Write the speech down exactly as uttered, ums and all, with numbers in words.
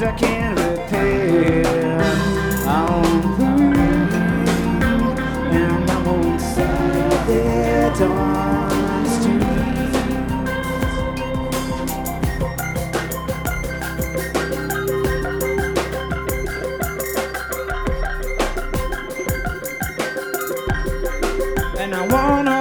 I can't repair. I'll burn, and I won't side their dawn streets. And I wanna